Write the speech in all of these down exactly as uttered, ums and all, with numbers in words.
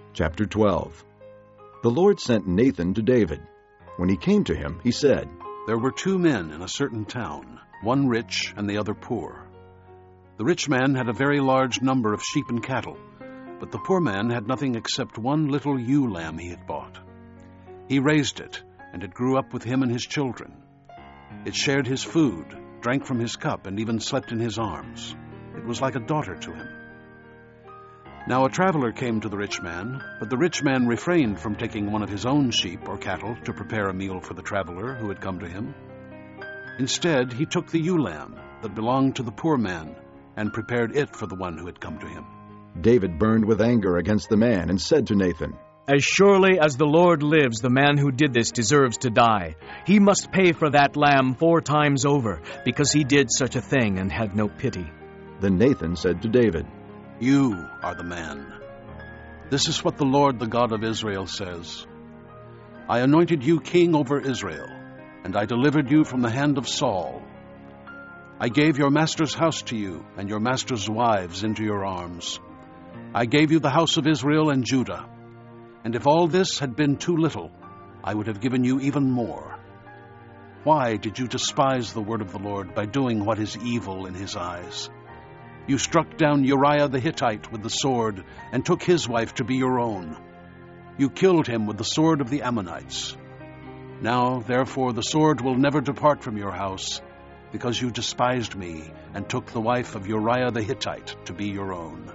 Chapter twelve. The Lord sent Nathan to David. When he came to him, he said, There were two men in a certain town, one rich and the other poor. The rich man had a very large number of sheep and cattle, but the poor man had nothing except one little ewe lamb he had bought. He raised it, and it grew up with him and his children. It shared his food, drank from his cup, and even slept in his arms. It was like a daughter to him. Now a traveler came to the rich man, but the rich man refrained from taking one of his own sheep or cattle to prepare a meal for the traveler who had come to him. Instead, he took the ewe lamb that belonged to the poor man and prepared it for the one who had come to him. David burned with anger against the man and said to Nathan, As surely as the Lord lives, the man who did this deserves to die. He must pay for that lamb four times over, because he did such a thing and had no pity. Then Nathan said to David, You are the man. This is what the Lord, the God of Israel, says. I anointed you king over Israel, and I delivered you from the hand of Saul. I gave your master's house to you, and your master's wives into your arms. I gave you the house of Israel and Judah. And if all this had been too little, I would have given you even more. Why did you despise the word of the Lord by doing what is evil in his eyes? You struck down Uriah the Hittite with the sword and took his wife to be your own. You killed him with the sword of the Ammonites. Now, therefore, the sword will never depart from your house, because you despised me and took the wife of Uriah the Hittite to be your own.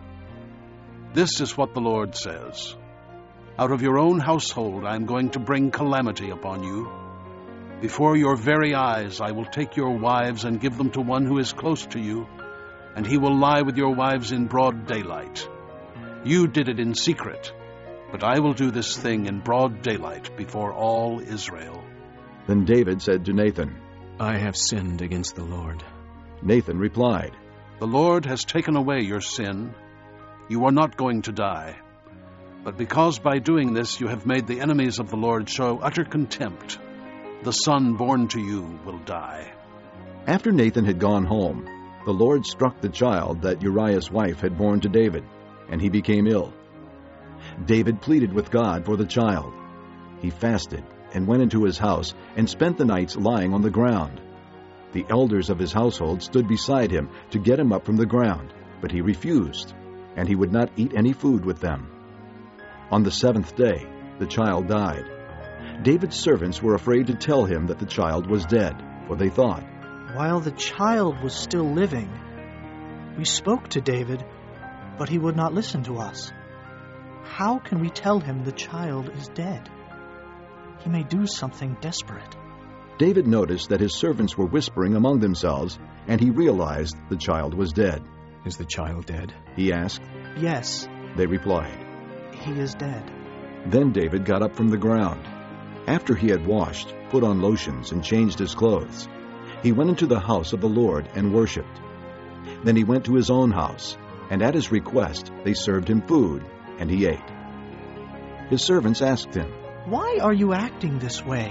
This is what the Lord says. Out of your own household I am going to bring calamity upon you. Before your very eyes I will take your wives and give them to one who is close to you, and he will lie with your wives in broad daylight. You did it in secret, but I will do this thing in broad daylight before all Israel. Then David said to Nathan, I have sinned against the Lord. Nathan replied, The Lord has taken away your sin. You are not going to die. But because by doing this you have made the enemies of the Lord show utter contempt, the son born to you will die. After Nathan had gone home, the Lord struck the child that Uriah's wife had borne to David, and he became ill. David pleaded with God for the child. He fasted and went into his house and spent the nights lying on the ground. The elders of his household stood beside him to get him up from the ground, but he refused, and he would not eat any food with them. On the seventh day, the child died. David's servants were afraid to tell him that the child was dead, for they thought, While the child was still living, we spoke to David, but he would not listen to us. How can we tell him the child is dead? He may do something desperate. David noticed that his servants were whispering among themselves, and he realized the child was dead. Is the child dead? He asked. Yes, They replied. he is dead. Then David got up from the ground. After he had washed, put on lotions, and changed his clothes, he went into the house of the Lord and worshipped. Then he went to his own house, and at his request they served him food, and he ate. His servants asked him, Why are you acting this way?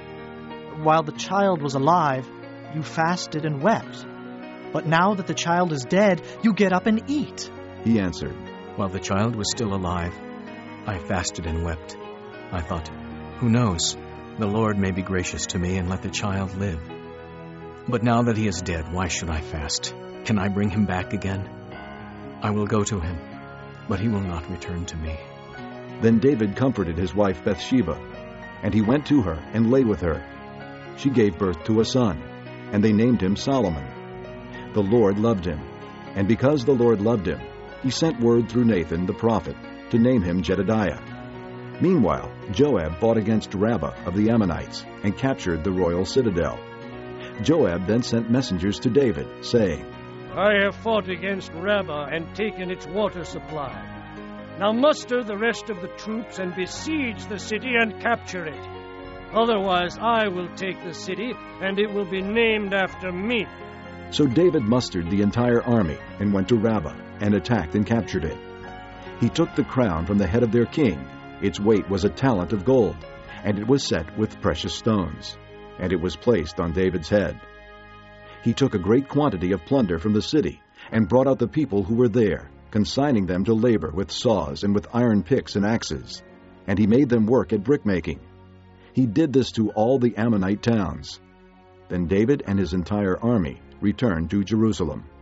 While the child was alive, you fasted and wept. But now that the child is dead, you get up and eat. He answered, While the child was still alive, I fasted and wept. I thought, Who knows? The Lord may be gracious to me and let the child live. But now that he is dead, why should I fast? Can I bring him back again? I will go to him, but he will not return to me. Then David comforted his wife Bathsheba, and he went to her and lay with her. She gave birth to a son, and they named him Solomon. The Lord loved him, and because the Lord loved him, he sent word through Nathan the prophet to name him Jedediah. Meanwhile, Joab fought against Rabbah of the Ammonites and captured the royal citadel. Joab then sent messengers to David, saying, I have fought against Rabbah and taken its water supply. Now muster the rest of the troops and besiege the city and capture it. Otherwise I will take the city, and it will be named after me. So David mustered the entire army and went to Rabbah and attacked and captured it. He took the crown from the head of their king. Its weight was a talent of gold, and it was set with precious stones, and it was placed on David's head. He took a great quantity of plunder from the city and brought out the people who were there, consigning them to labor with saws and with iron picks and axes, and he made them work at brickmaking. He did this to all the Ammonite towns. Then David and his entire army returned to Jerusalem.